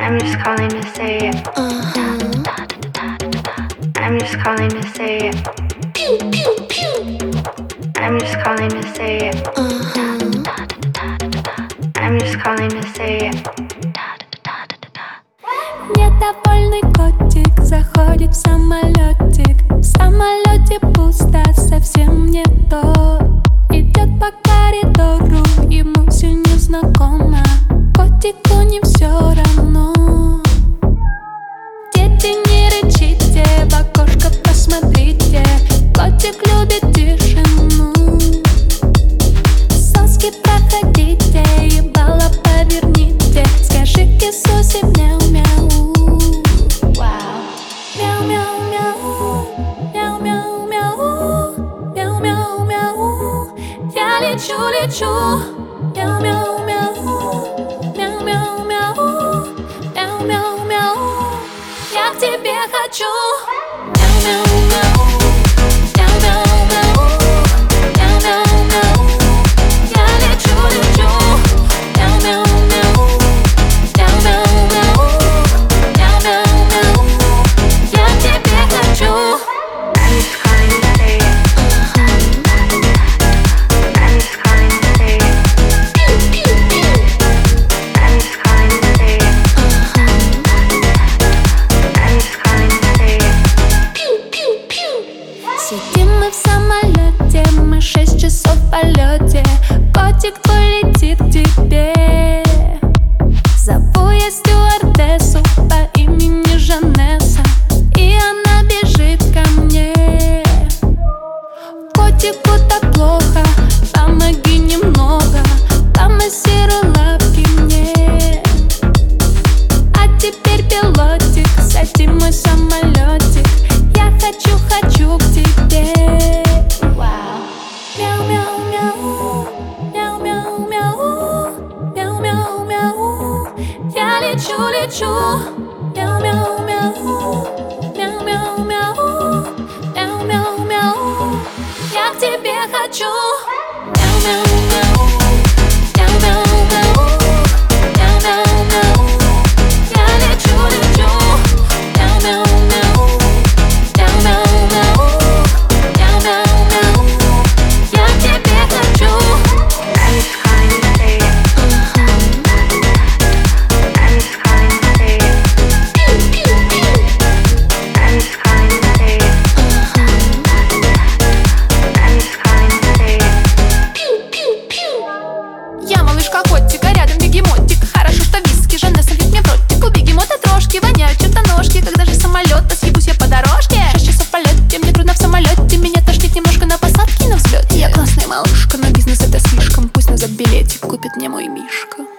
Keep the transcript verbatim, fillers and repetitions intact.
I'm just calling to say it. Uh-huh. I'm just calling to say it. Pew, pew, pew. I'm just calling to say it. Uh-huh. I'm just calling to say it. Недовольный котик заходит в самолетик. В самолете пусто, совсем не то. Идет по коридору, ему все незнакомо. Котику не все равно. Дети, не рычите, в окошко посмотрите. Котик любит тишину. Соски проходите, ебало поверните. Скажи кисуси мяу-мяу. Мяу-мяу-мяу, мяу-мяу-мяу, мяу-мяу-мяу. Я лечу, лечу. Мяу-мяу-мяу, мяу-мяу-мяу, мяу-мяу-мяу. Я к тебе хочу. Мяу-мяу-мяу, мяу-мяу-мяу, мяу-мяу-мяу. Я лечу, лечу. Мяу-мяу-мяу, мяу-мяу-мяу, мяу-мяу-мяу. Я к тебе хочу. I'm just calling to say it. I'm just calling to say it. Pew, pew, pew. I'm just calling to say it. I'm just calling to say it. Pew, pew, pew. Сидим мы в самолете, мы шесть часов в полете. Котик твой летит к тебе. Зову я стюардессу по имени Жанесса, и она бежит ко мне. Котику так плохо, помоги немного, помассируй лапки мне. А теперь, пилотик, сади мой самолетик. Я хочу, хочу к тебе. Мяу-мяу-мяу, мяу-мяу-мяу, мяу-мяу-мяу. Я лечу, лечу. Мяу-мяу-мяу, мяу-мяу-мяу, мяу-мяу-мяу. Я к тебе хочу. Мяу-мяу-мяу, мяу-мяу-мяу, мяу-мяу-мяу. Я лечу, лечу. Мяу-мяу-мяу, мяу-мяу-мяу, мяу-мяу-мяу. Я к тебе хочу. I'm just calling to say it. I'm just calling to say it. Pew, pew, pew. I'm just calling to say it. I'm just calling to say it. Pew, pew, pew. Я малышка котика, рядом бегемотик. Хорошо, что виски Жанесса льет мне в ротик. У бегемота трошки воняют чем-то ножки. Когда же самолет, то съебусь я по дорожке. Шесть часов в полете, мне трудно в самолете. Меня тошнит немножко на посадке и на взлете. Я классная малышка, но бизнес это слишком. Пусть назад билетик купит мне мой мишка.